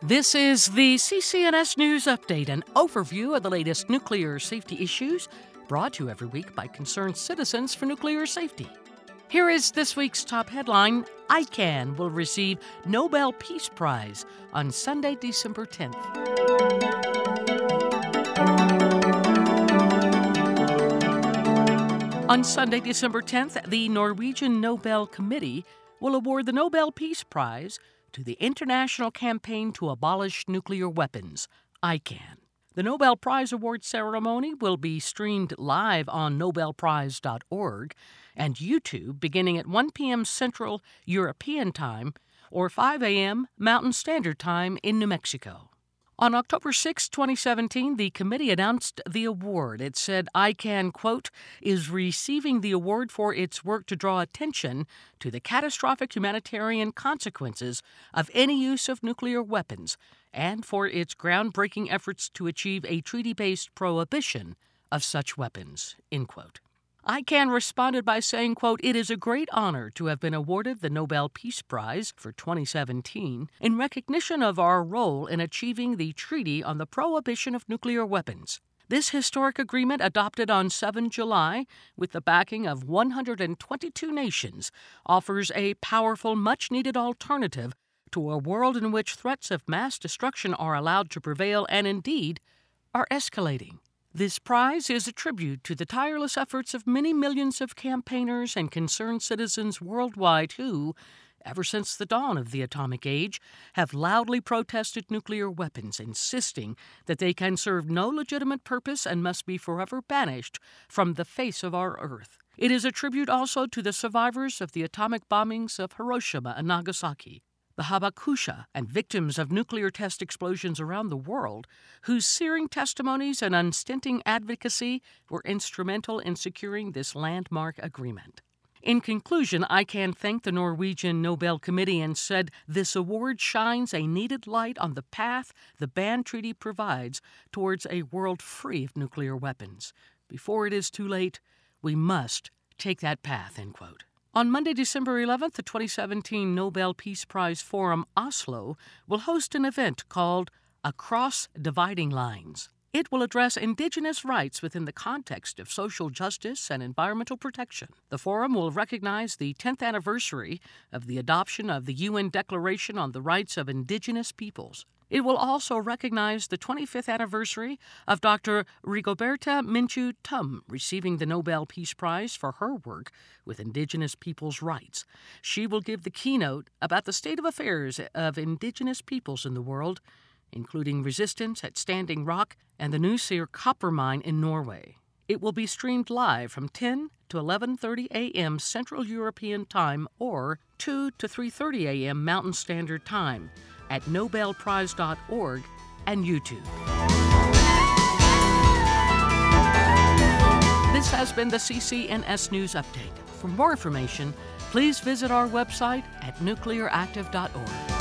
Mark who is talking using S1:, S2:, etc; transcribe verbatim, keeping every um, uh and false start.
S1: This is the C C N S News Update, an overview of the latest nuclear safety issues brought to you every week by concerned citizens for nuclear safety. Here is this week's top headline. ICAN will receive Nobel Peace Prize on Sunday, December tenth. On Sunday, December tenth, the Norwegian Nobel Committee will award the Nobel Peace Prize to the International Campaign to Abolish Nuclear Weapons, ICAN. The Nobel Prize Award ceremony will be streamed live on nobel prize dot org and YouTube beginning at one p.m. Central European Time or five a.m. Mountain Standard Time in New Mexico. On October sixth, twenty seventeen, the committee announced the award. It said ICAN, quote, is receiving the award for its work to draw attention to the catastrophic humanitarian consequences of any use of nuclear weapons and for its groundbreaking efforts to achieve a treaty-based prohibition of such weapons, end quote. ICAN responded by saying, quote, it is a great honor to have been awarded the Nobel Peace Prize for twenty seventeen in recognition of our role in achieving the Treaty on the Prohibition of Nuclear Weapons. This historic agreement, adopted on the seventh of July with the backing of one hundred twenty-two nations, offers a powerful, much-needed alternative to a world in which threats of mass destruction are allowed to prevail and, indeed, are escalating. This prize is a tribute to the tireless efforts of many millions of campaigners and concerned citizens worldwide who, ever since the dawn of the atomic age, have loudly protested nuclear weapons, insisting that they can serve no legitimate purpose and must be forever banished from the face of our Earth. It is a tribute also to the survivors of the atomic bombings of Hiroshima and Nagasaki, the Habakusha, and victims of nuclear test explosions around the world, whose searing testimonies and unstinting advocacy were instrumental in securing this landmark agreement. In conclusion, ICAN thanked the Norwegian Nobel Committee and said this award shines a needed light on the path the Ban Treaty provides towards a world free of nuclear weapons. Before it is too late, we must take that path, end quote. On Monday, December eleventh, the twenty seventeen Nobel Peace Prize Forum Oslo will host an event called Across Dividing Lines. It will address indigenous rights within the context of social justice and environmental protection. The forum will recognize the tenth anniversary of the adoption of the U N Declaration on the Rights of Indigenous Peoples. It will also recognize the twenty-fifth anniversary of Doctor Rigoberta Menchú Tum receiving the Nobel Peace Prize for her work with Indigenous peoples' rights. She will give the keynote about the state of affairs of Indigenous peoples in the world, including resistance at Standing Rock and the Nussir copper mine in Norway. It will be streamed live from ten to eleven thirty a.m. Central European Time or two to three thirty a.m. Mountain Standard Time at nobel prize dot org and YouTube. This has been the C C N S News Update. For more information, please visit our website at nuclear active dot org.